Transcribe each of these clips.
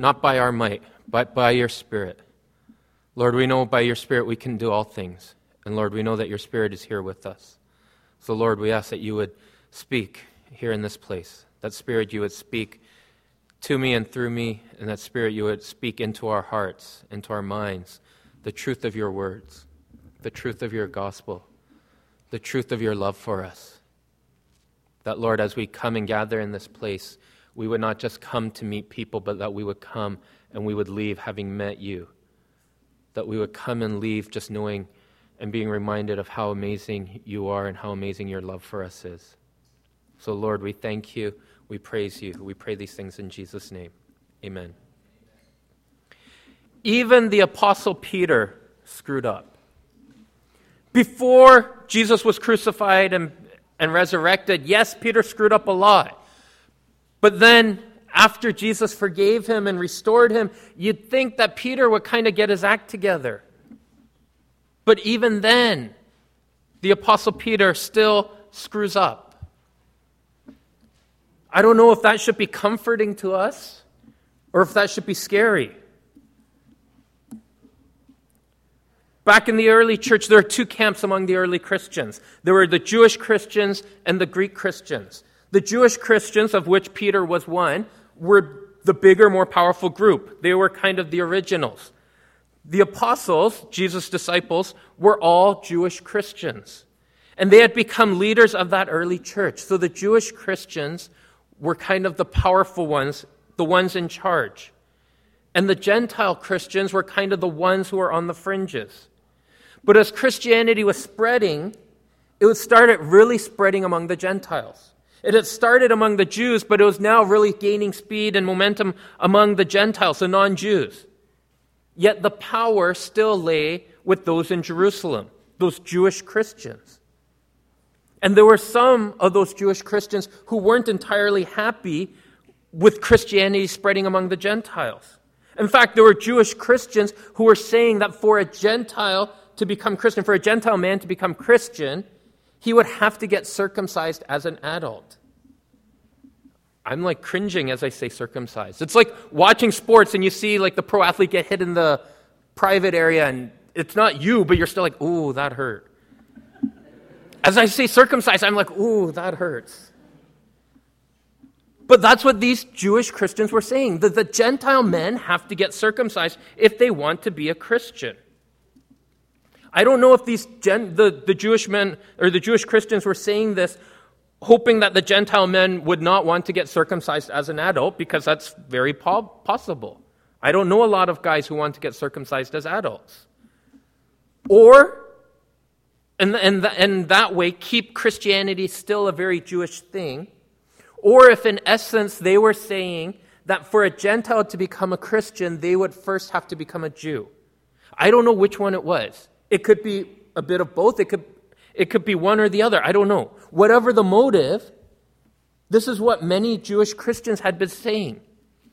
not by our might, but by your Spirit. Lord, we know by your Spirit we can do all things. And Lord, we know that your Spirit is here with us. So Lord, we ask that you would speak here in this place. That Spirit, you would speak to me and through me, and that Spirit, you would speak into our hearts, into our minds, the truth of your words, the truth of your gospel, the truth of your love for us. That, Lord, as we come and gather in this place, we would not just come to meet people, but that we would come and we would leave having met you. That we would come and leave just knowing and being reminded of how amazing you are and how amazing your love for us is. So, Lord, we thank you. We praise you. We pray these things in Jesus' name. Amen. Even the Apostle Peter screwed up. Before Jesus was crucified and resurrected, yes, Peter screwed up a lot. But then, after Jesus forgave him and restored him, you'd think that Peter would kind of get his act together. But even then, the Apostle Peter still screws up. I don't know if that should be comforting to us or if that should be scary. Back in the early church, there were two camps among the early Christians. There were the Jewish Christians and the Greek Christians. The Jewish Christians, of which Peter was one, were the bigger, more powerful group. They were kind of the originals. The apostles, Jesus' disciples, were all Jewish Christians. And they had become leaders of that early church. So the Jewish Christians were kind of the powerful ones, the ones in charge. And the Gentile Christians were kind of the ones who were on the fringes. But as Christianity was spreading, it started really spreading among the Gentiles. It had started among the Jews, but it was now really gaining speed and momentum among the Gentiles, the non-Jews. Yet the power still lay with those in Jerusalem, those Jewish Christians. And there were some of those Jewish Christians who weren't entirely happy with Christianity spreading among the Gentiles. In fact, there were Jewish Christians who were saying that for a Gentile to become Christian, for a Gentile man to become Christian, he would have to get circumcised as an adult. I'm like cringing as I say circumcised. It's like watching sports and you see like the pro athlete get hit in the private area and it's not you, but you're still like, ooh, that hurt. As I say circumcised, I'm like, ooh, that hurts. But that's what these Jewish Christians were saying, that the Gentile men have to get circumcised if they want to be a Christian. I don't know if the Jewish men or the Jewish Christians were saying this hoping that the Gentile men would not want to get circumcised as an adult, because that's very possible. I don't know a lot of guys who want to get circumcised as adults. Or, and that way, keep Christianity still a very Jewish thing. Or if in essence they were saying that for a Gentile to become a Christian, they would first have to become a Jew. I don't know which one it was. It could be a bit of both. It could be one or the other. I don't know. Whatever the motive, this is what many Jewish Christians had been saying.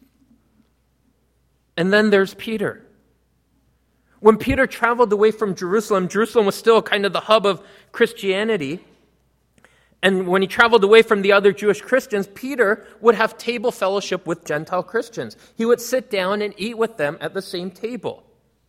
And then there's Peter. When Peter traveled away from Jerusalem, Jerusalem was still kind of the hub of Christianity. And when he traveled away from the other Jewish Christians, Peter would have table fellowship with Gentile Christians. He would sit down and eat with them at the same table.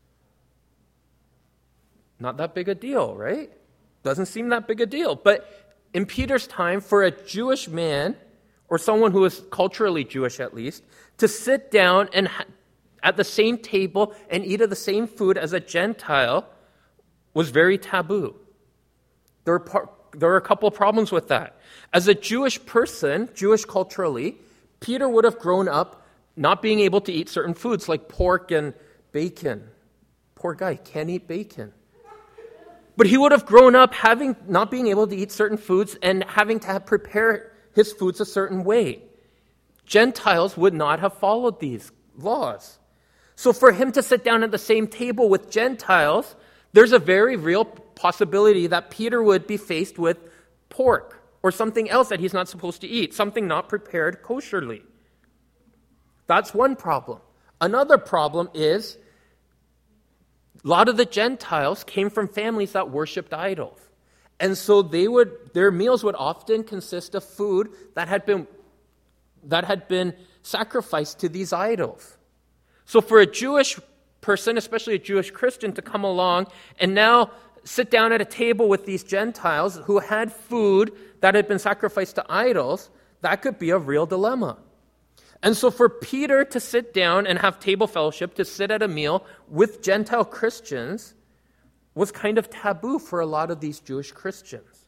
Not that big a deal, right? Doesn't seem that big a deal. But in Peter's time, for a Jewish man, or someone who was culturally Jewish at least, to sit down and at the same table and eat of the same food as a Gentile was very taboo. There were a couple of problems with that. As a Jewish person, Jewish culturally, Peter would have grown up not being able to eat certain foods like pork and bacon. Poor guy, can't eat bacon. But he would have grown up not being able to eat certain foods and having to prepare his foods a certain way. Gentiles would not have followed these laws. So for him to sit down at the same table with Gentiles, there's a very real possibility that Peter would be faced with pork or something else that he's not supposed to eat, something not prepared kosherly. That's one problem. Another problem is a lot of the Gentiles came from families that worshipped idols. And so their meals would often consist of food that had been sacrificed to these idols. So for a Jewish person, especially a Jewish Christian, to come along and now sit down at a table with these Gentiles who had food that had been sacrificed to idols, that could be a real dilemma. And so for Peter to sit down and have table fellowship, to sit at a meal with Gentile Christians, was kind of taboo for a lot of these Jewish Christians.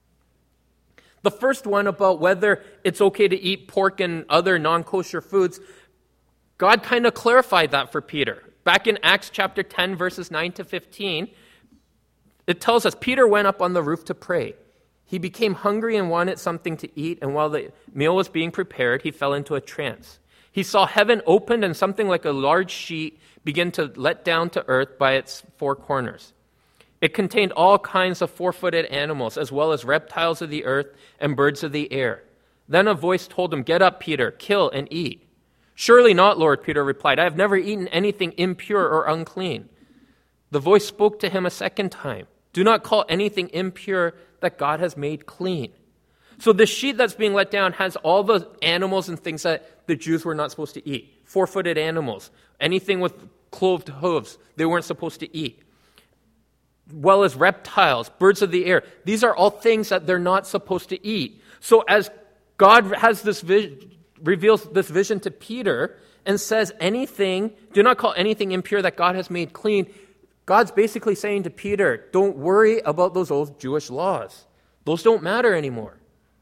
The first one about whether it's okay to eat pork and other non-kosher foods, God kind of clarified that for Peter. Back in Acts chapter 10, verses 9 to 15, it tells us, Peter went up on the roof to pray. He became hungry and wanted something to eat, and while the meal was being prepared, he fell into a trance. He saw heaven opened and something like a large sheet begin to let down to earth by its four corners. It contained all kinds of four-footed animals, as well as reptiles of the earth and birds of the air. Then a voice told him, "Get up, Peter, kill and eat." "Surely not, Lord," Peter replied. "I have never eaten anything impure or unclean." The voice spoke to him a second time. "Do not call anything impure that God has made clean." So the sheet that's being let down has all the animals and things that the Jews were not supposed to eat. Four-footed animals, anything with clothed hooves, they weren't supposed to eat. Well as reptiles, birds of the air. These are all things that they're not supposed to eat. So as God has this reveals this vision to Peter and says do not call anything impure that God has made clean, God's basically saying to Peter, don't worry about those old Jewish laws. Those don't matter anymore.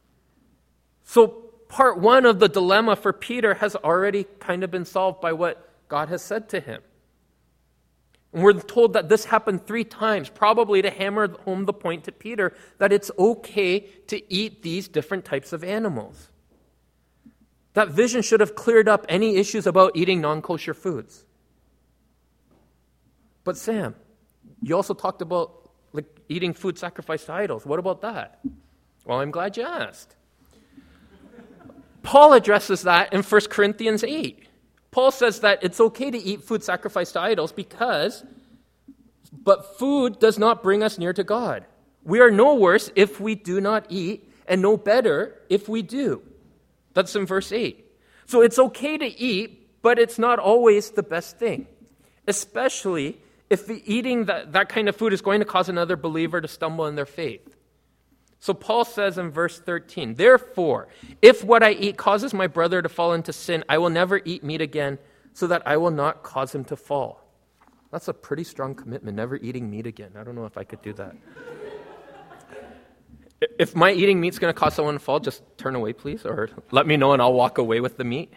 So part one of the dilemma for Peter has already kind of been solved by what God has said to him. And we're told that this happened 3 times, probably to hammer home the point to Peter that it's okay to eat these different types of animals. That vision should have cleared up any issues about eating non-kosher foods. But Sam, you also talked about eating food sacrificed to idols. What about that? Well, I'm glad you asked. Paul addresses that in 1 Corinthians 8. Paul says that it's okay to eat food sacrificed to idols but food does not bring us near to God. We are no worse if we do not eat, and no better if we do. That's in verse 8. So it's okay to eat, but it's not always the best thing, especially if eating that kind of food is going to cause another believer to stumble in their faith. So Paul says in verse 13, "Therefore, if what I eat causes my brother to fall into sin, I will never eat meat again, so that I will not cause him to fall." That's a pretty strong commitment, never eating meat again. I don't know if I could do that. If my eating meat's going to cause someone to fall, just turn away, please, or let me know and I'll walk away with the meat.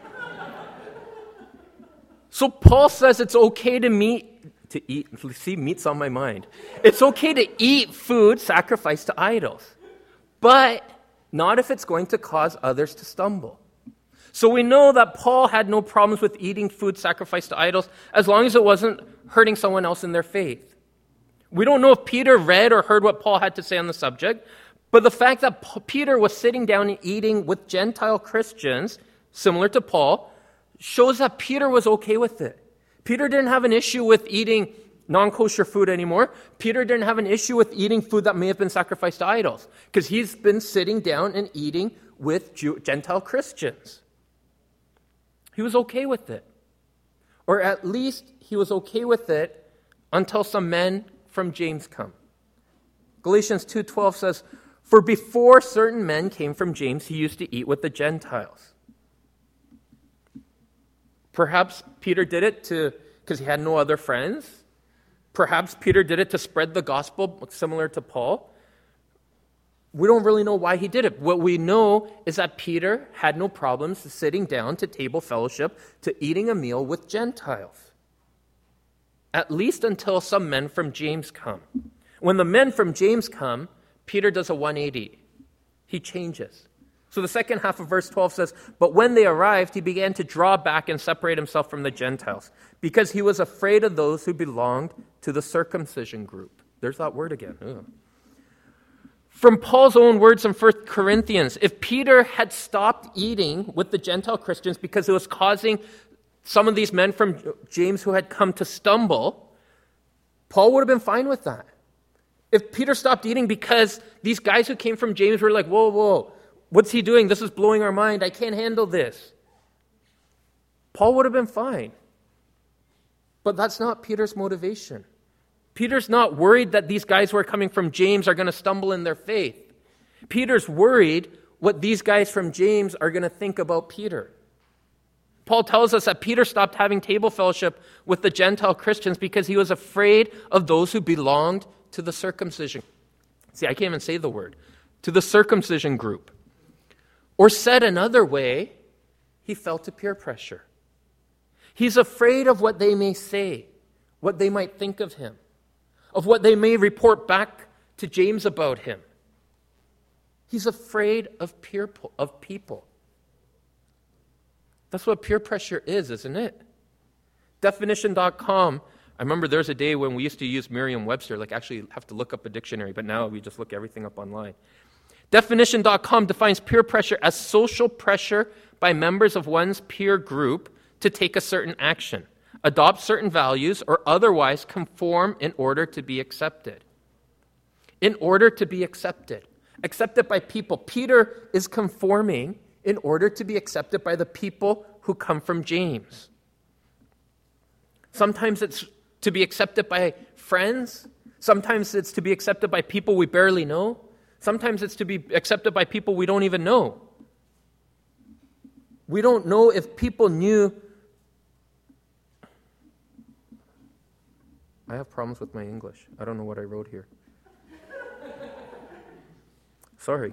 So Paul says it's okay to eat. See, meat's on my mind. It's okay to eat food sacrificed to idols, but not if it's going to cause others to stumble. So we know that Paul had no problems with eating food sacrificed to idols as long as it wasn't hurting someone else in their faith. We don't know if Peter read or heard what Paul had to say on the subject, but the fact that Peter was sitting down and eating with Gentile Christians, similar to Paul, shows that Peter was okay with it. Peter didn't have an issue with eating non-kosher food anymore. Peter didn't have an issue with eating food that may have been sacrificed to idols because he's been sitting down and eating with Gentile Christians. He was okay with it. Or at least he was okay with it until some men from James come. Galatians 2:12 says, "For before certain men came from James, he used to eat with the Gentiles." Perhaps Peter did it because he had no other friends. Perhaps Peter did it to spread the gospel, similar to Paul. We don't really know why he did it. What we know is that Peter had no problems sitting down to table fellowship, to eating a meal with Gentiles. At least until some men from James come. When the men from James come, Peter does a 180. He changes. So the second half of verse 12 says, "But when they arrived, he began to draw back and separate himself from the Gentiles, because he was afraid of those who belonged to the circumcision group." There's that word again. Ugh. From Paul's own words in 1 Corinthians, if Peter had stopped eating with the Gentile Christians because it was causing some of these men from James who had come to stumble, Paul would have been fine with that. If Peter stopped eating because these guys who came from James were like, whoa, what's he doing? This is blowing our mind. I can't handle this. Paul would have been fine. But that's not Peter's motivation. Peter's not worried that these guys who are coming from James are going to stumble in their faith. Peter's worried what these guys from James are going to think about Peter. Paul tells us that Peter stopped having table fellowship with the Gentile Christians because he was afraid of those who belonged to the circumcision. See, I can't even say the word. To the circumcision group. Or said another way, he fell to peer pressure. He's afraid of what they may say, what they might think of him, of what they may report back to James about him. He's afraid of people. That's what peer pressure is, isn't it? Definition.com. I remember there's a day when we used to use Merriam-Webster, like actually have to look up a dictionary, but now we just look everything up online. Definition.com defines peer pressure as social pressure by members of one's peer group to take a certain action, adopt certain values, or otherwise conform in order to be accepted. In order to be accepted. Accepted by people. Peter is conforming in order to be accepted by the people who come from James. Sometimes it's to be accepted by friends. Sometimes it's to be accepted by people we barely know. Sometimes it's to be accepted by people we don't even know. We don't know if people knew. I have problems with my English. I don't know what I wrote here. Sorry.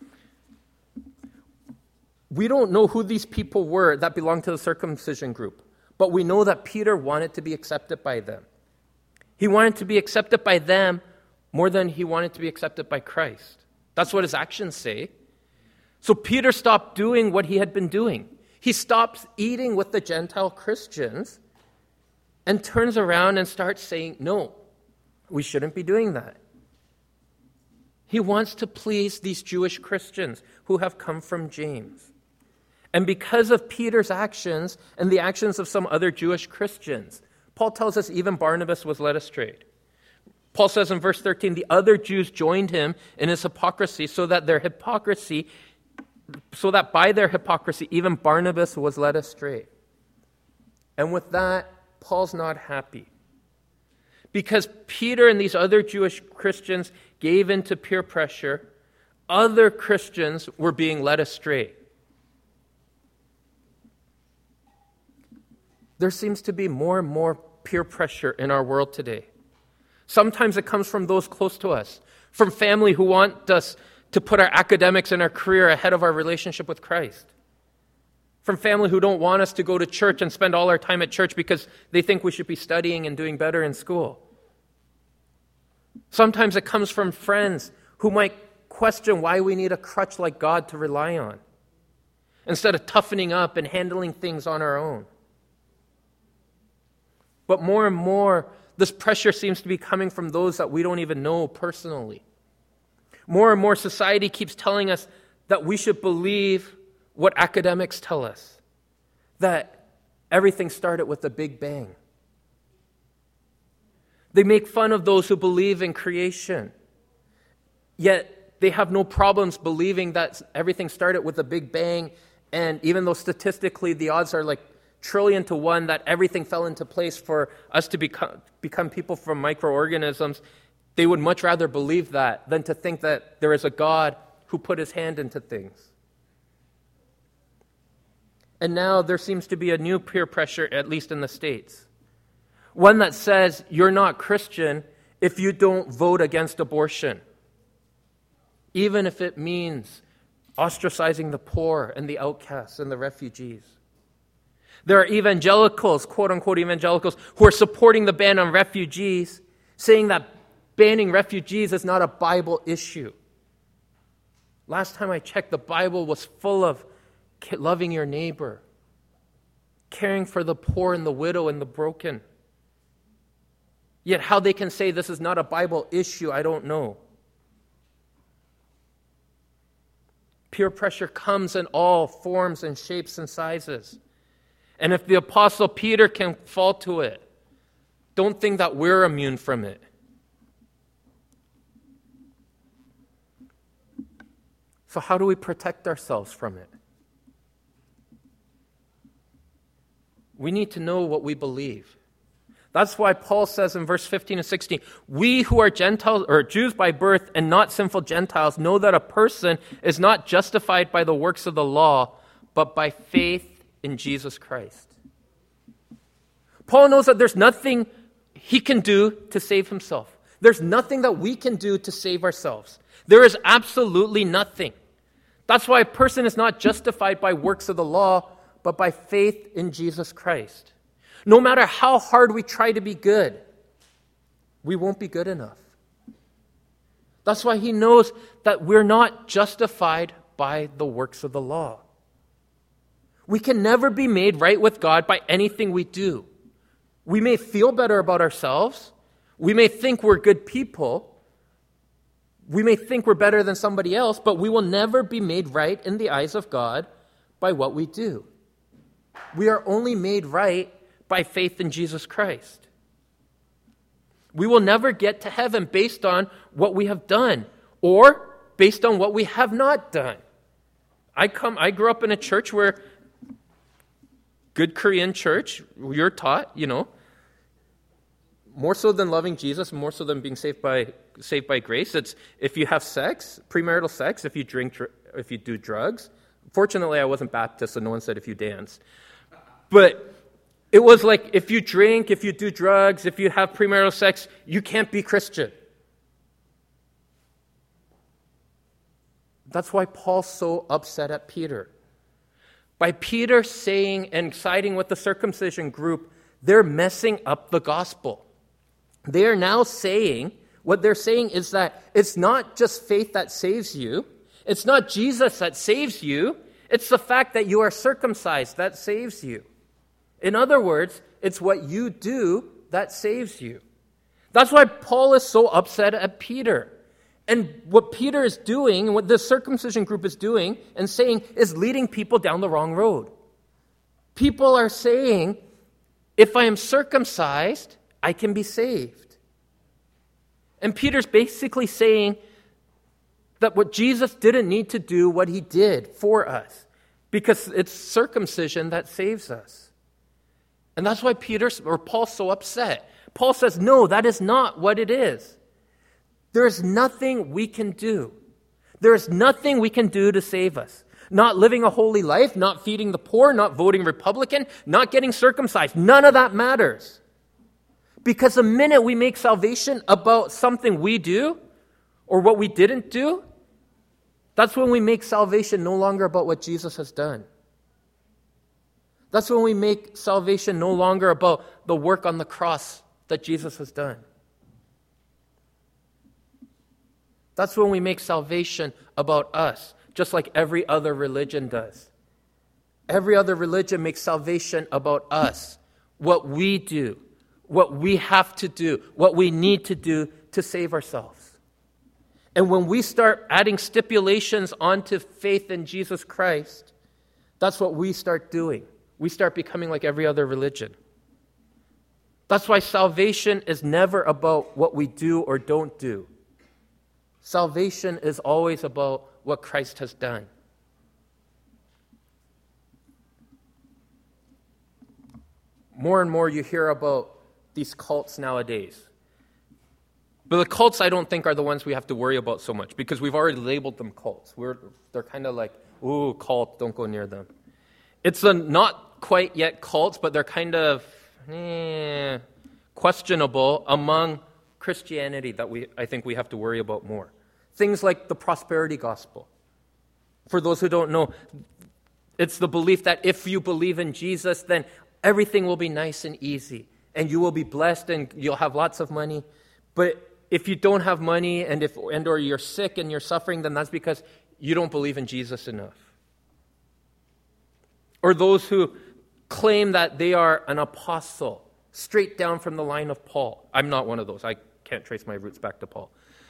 We don't know who these people were that belonged to the circumcision group, but we know that Peter wanted to be accepted by them. He wanted to be accepted by them more than he wanted to be accepted by Christ. That's what his actions say. So Peter stopped doing what he had been doing. He stops eating with the Gentile Christians and turns around and starts saying, no, we shouldn't be doing that. He wants to please these Jewish Christians who have come from James. And because of Peter's actions and the actions of some other Jewish Christians, Paul tells us even Barnabas was led astray. Paul says in verse 13, the other Jews joined him in his hypocrisy so that by their hypocrisy, even Barnabas was led astray. And with that, Paul's not happy. Because Peter and these other Jewish Christians gave in to peer pressure, other Christians were being led astray. There seems to be more and more peer pressure in our world today. Sometimes it comes from those close to us, from family who want us to put our academics and our career ahead of our relationship with Christ. From family who don't want us to go to church and spend all our time at church because they think we should be studying and doing better in school. Sometimes it comes from friends who might question why we need a crutch like God to rely on, instead of toughening up and handling things on our own. But more and more, this pressure seems to be coming from those that we don't even know personally. More and more, society keeps telling us that we should believe what academics tell us, that everything started with the Big Bang. They make fun of those who believe in creation, yet they have no problems believing that everything started with the Big Bang, and even though statistically the odds are like 1,000,000,000 to 1 that everything fell into place for us to become people from microorganisms, they would much rather believe that than to think that there is a God who put his hand into things. And now there seems to be a new peer pressure, at least in the States. One that says you're not Christian if you don't vote against abortion, even if it means ostracizing the poor and the outcasts and the refugees. There are evangelicals, quote-unquote evangelicals, who are supporting the ban on refugees, saying that banning refugees is not a Bible issue. Last time I checked, the Bible was full of loving your neighbor, caring for the poor and the widow and the broken. Yet how they can say this is not a Bible issue, I don't know. Peer pressure comes in all forms and shapes and sizes. And if the Apostle Peter can fall to it, don't think that we're immune from it. So how do we protect ourselves from it? We need to know what we believe. That's why Paul says in verse 15 and 16, we who are Gentiles or Jews by birth and not sinful Gentiles know that a person is not justified by the works of the law, but by faith in Jesus Christ. Paul knows that there's nothing he can do to save himself. There's nothing that we can do to save ourselves. There is absolutely nothing. That's why a person is not justified by works of the law, but by faith in Jesus Christ. No matter how hard we try to be good, we won't be good enough. That's why he knows that we're not justified by the works of the law. We can never be made right with God by anything we do. We may feel better about ourselves. We may think we're good people. We may think we're better than somebody else, but we will never be made right in the eyes of God by what we do. We are only made right by faith in Jesus Christ. We will never get to heaven based on what we have done or based on what we have not done. I grew up in a church where, good Korean church, you're taught, more so than loving Jesus, more so than being saved by grace, it's if you have sex, premarital sex, if you do drugs. Fortunately, I wasn't Baptist, so no one said if you dance. But it was like if you drink, if you do drugs, if you have premarital sex, you can't be Christian. That's why Paul's so upset at Peter. By Peter saying and siding with the circumcision group, they're messing up the gospel. They are now saying, what they're saying is that it's not just faith that saves you. It's not Jesus that saves you. It's the fact that you are circumcised that saves you. In other words, it's what you do that saves you. That's why Paul is so upset at Peter. And what Peter is doing, and what the circumcision group is doing and saying, is leading people down the wrong road. People are saying, if I am circumcised, I can be saved. And Peter's basically saying that what Jesus didn't need to do what he did for us, because it's circumcision that saves us. And that's why Paul's so upset. Paul says, no, that is not what it is. There is nothing we can do. There is nothing we can do to save us. Not living a holy life, not feeding the poor, not voting Republican, not getting circumcised. None of that matters. Because the minute we make salvation about something we do or what we didn't do, that's when we make salvation no longer about what Jesus has done. That's when we make salvation no longer about the work on the cross that Jesus has done. That's when we make salvation about us, just like every other religion does. Every other religion makes salvation about us, what we do, what we have to do, what we need to do to save ourselves. And when we start adding stipulations onto faith in Jesus Christ, that's what we start doing. We start becoming like every other religion. That's why salvation is never about what we do or don't do. Salvation is always about what Christ has done. More and more you hear about these cults nowadays. But the cults, I don't think, are the ones we have to worry about so much because we've already labeled them cults. They're kind of like, ooh, cult, don't go near them. It's not quite yet cults, but they're kind of questionable among Christianity that I think we have to worry about more. Things like the prosperity gospel. For those who don't know, it's the belief that if you believe in Jesus, then everything will be nice and easy, and you will be blessed and you'll have lots of money. But if you don't have money or you're sick and you're suffering, then that's because you don't believe in Jesus enough. Or those who claim that they are an apostle, straight down from the line of Paul. I'm not one of those. I can't trace my roots back to Paul.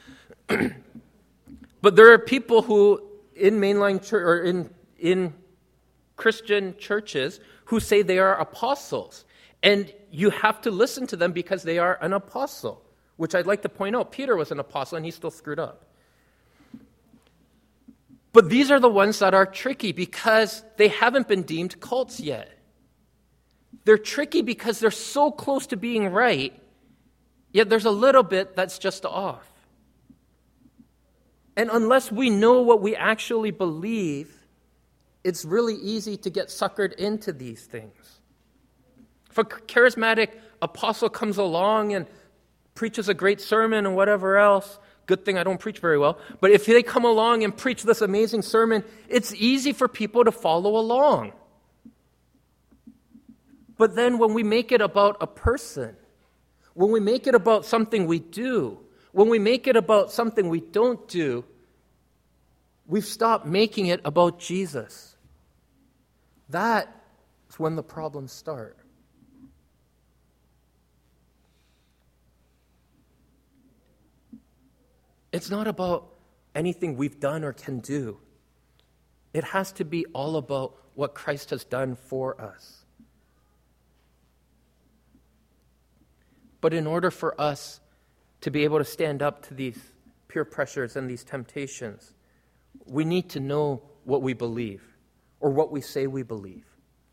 But there are people who, in mainline church or in Christian churches, who say they are apostles. And you have to listen to them because they are an apostle, which I'd like to point out. Peter was an apostle and he still screwed up. But these are the ones that are tricky because they haven't been deemed cults yet. They're tricky because they're so close to being right, yet there's a little bit that's just off. And unless we know what we actually believe, it's really easy to get suckered into these things. If a charismatic apostle comes along and preaches a great sermon and whatever else, good thing I don't preach very well, but if they come along and preach this amazing sermon, it's easy for people to follow along. But then when we make it about a person, when we make it about something we do, when we make it about something we don't do, we've stopped making it about Jesus. That's when the problems start. It's not about anything we've done or can do. It has to be all about what Christ has done for us. But in order for us to be able to stand up to these peer pressures and these temptations, we need to know what we believe or what we say we believe.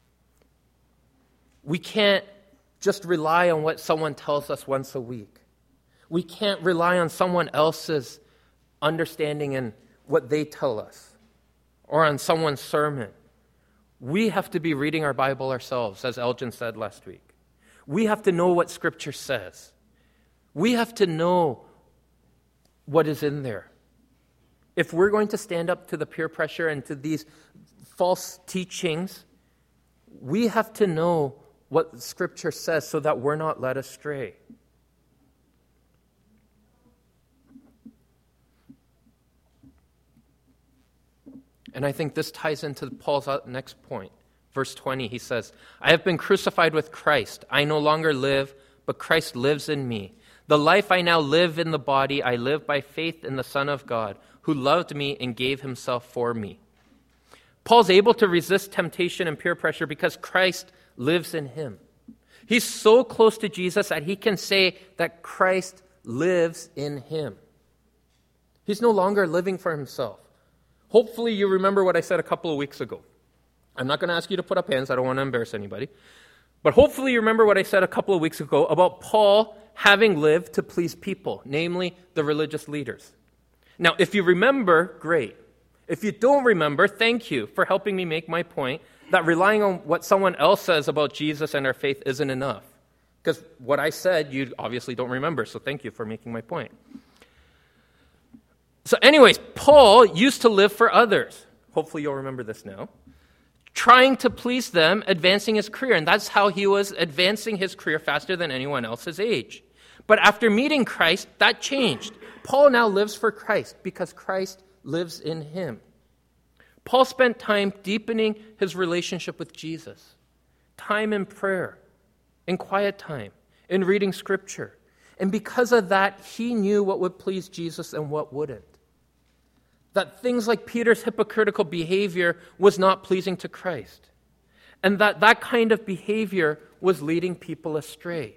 We can't just rely on what someone tells us once a week. We can't rely on someone else's understanding and what they tell us or on someone's sermon. We have to be reading our Bible ourselves, as Elgin said last week. We have to know what Scripture says. We have to know what is in there. If we're going to stand up to the peer pressure and to these false teachings, we have to know what Scripture says so that we're not led astray. And I think this ties into Paul's next point. Verse 20, he says, I have been crucified with Christ. I no longer live, but Christ lives in me. The life I now live in the body, I live by faith in the Son of God, who loved me and gave himself for me. Paul's able to resist temptation and peer pressure because Christ lives in him. He's so close to Jesus that he can say that Christ lives in him. He's no longer living for himself. Hopefully you remember what I said a couple of weeks ago. I'm not going to ask you to put up hands. I don't want to embarrass anybody. But hopefully you remember what I said a couple of weeks ago about Paul having lived to please people, namely the religious leaders. Now, if you remember, great. If you don't remember, thank you for helping me make my point that relying on what someone else says about Jesus and our faith isn't enough. Because what I said, you obviously don't remember, so thank you for making my point. So anyways, Paul used to live for others. Hopefully you'll remember this now. Trying to please them, advancing his career. And that's how he was advancing his career faster than anyone else his age. But after meeting Christ, that changed. Paul now lives for Christ because Christ lives in him. Paul spent time deepening his relationship with Jesus. Time in prayer, in quiet time, in reading Scripture. And because of that, he knew what would please Jesus and what wouldn't. That things like Peter's hypocritical behavior was not pleasing to Christ. And that kind of behavior was leading people astray.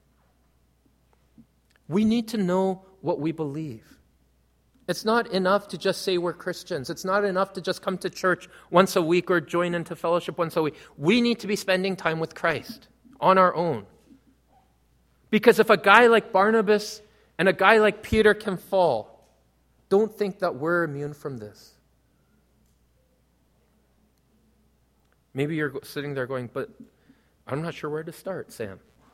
We need to know what we believe. It's not enough to just say we're Christians. It's not enough to just come to church once a week or join into fellowship once a week. We need to be spending time with Christ on our own. Because if a guy like Barnabas and a guy like Peter can fall, don't think that we're immune from this. Maybe you're sitting there going, but I'm not sure where to start, Sam.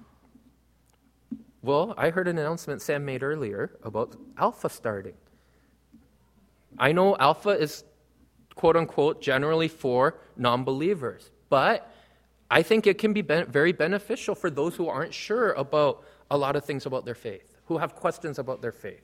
Well, I heard an announcement Sam made earlier about Alpha starting. I know Alpha is, quote unquote, generally for non-believers, but I think it can be very beneficial for those who aren't sure about a lot of things about their faith, who have questions about their faith.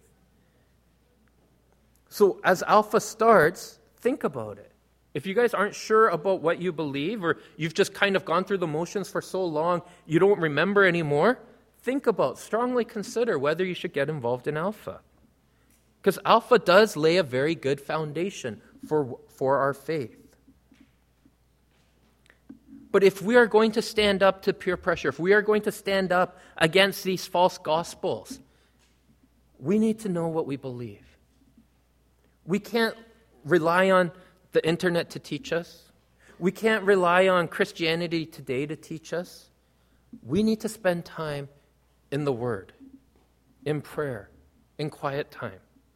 So as Alpha starts, think about it. If you guys aren't sure about what you believe, or you've just kind of gone through the motions for so long you don't remember anymore, strongly consider whether you should get involved in Alpha. Because Alpha does lay a very good foundation for our faith. But if we are going to stand up to peer pressure, if we are going to stand up against these false gospels, we need to know what we believe. We can't rely on the internet to teach us. We can't rely on Christianity Today to teach us. we need to spend time in the Word, in prayer, in quiet time.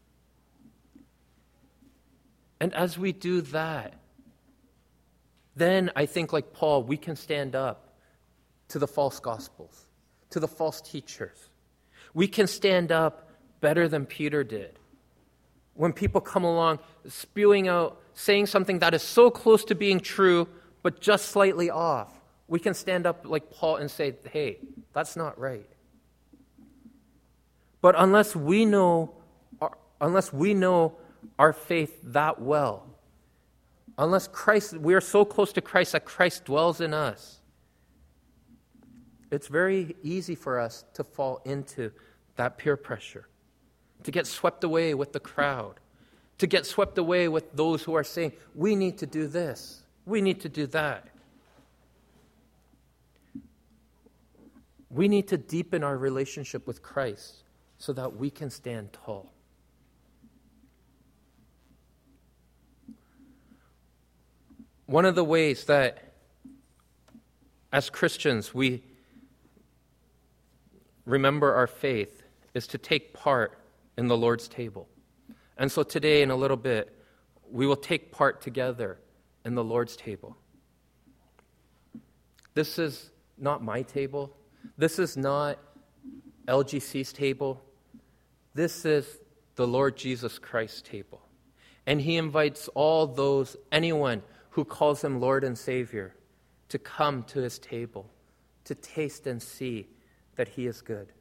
And as we do that, then I think, like Paul, we can stand up to the false gospels, to the false teachers. We can stand up better than Peter did. When people come along spewing out, saying something that is so close to being true, but just slightly off, we can stand up like Paul and say, hey, that's not right. But unless we know our faith that well, unless we are so close to Christ that Christ dwells in us, it's very easy for us to fall into that peer pressure, to get swept away with the crowd, to get swept away with those who are saying, we need to do this, we need to do that. We need to deepen our relationship with Christ so that we can stand tall. One of the ways that, as Christians, we remember our faith is to take part in the Lord's table. And so today, in a little bit, we will take part together in the Lord's table. This is not my table. This is not LGC's table. This is the Lord Jesus Christ's table. And he invites anyone who calls him Lord and Savior, to come to his table, to taste and see that he is good.